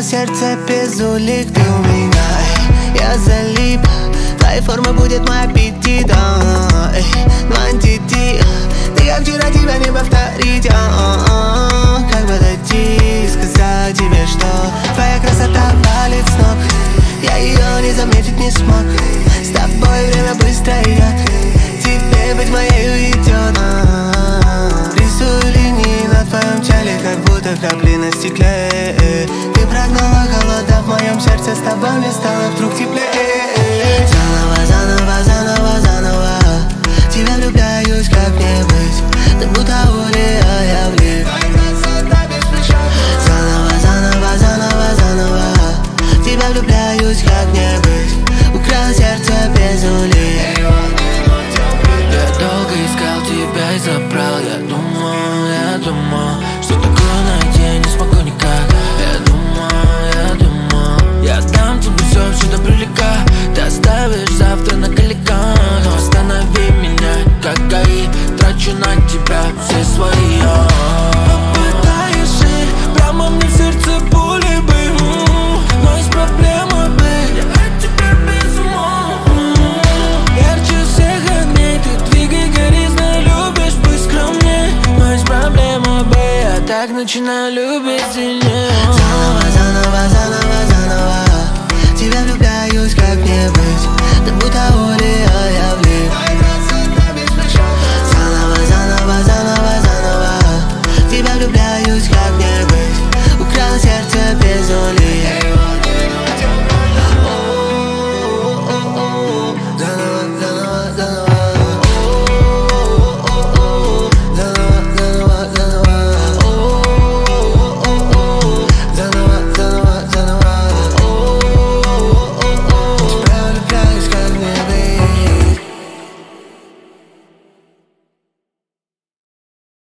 сердце без улик, ты у меня, я залип. Твоя форма будет мой аппетит, но антитип. Ты как вчера, тебя не повторить, как подойти, сказать тебе, что твоя красота валит с ног. Я ее не заметить не смог. С тобой время быстро идет, тебе быть моей идет. Рисую линии на твоем теле, как будто капли на стекле. Ты прогнала холода в моем сердце, с тобой мне стало вдруг теплее. Заново, заново, заново, заново тебя влюбляюсь, как мне быть? Ты будто улей, а я в лик. Заново, заново, заново, заново тебя влюбляюсь, как мне быть? Украл сердце без улик. Я долго искал тебя и забрал. Я думал, что такое найти не смогу никак. Я думал, я дам тебе все до прилика. Ты оставишь завтра на каликах. Но останови меня, как ГАИ. Трачу на тебя все свои. Попытаюсь жить прямо мне в сердце пули бы. Но есть проблема, бэй, я от тебя без ума. Ярче всех огней ты двигай, гори, знай, любишь быть скромней. Но есть проблема, бэй, я так начинаю любить.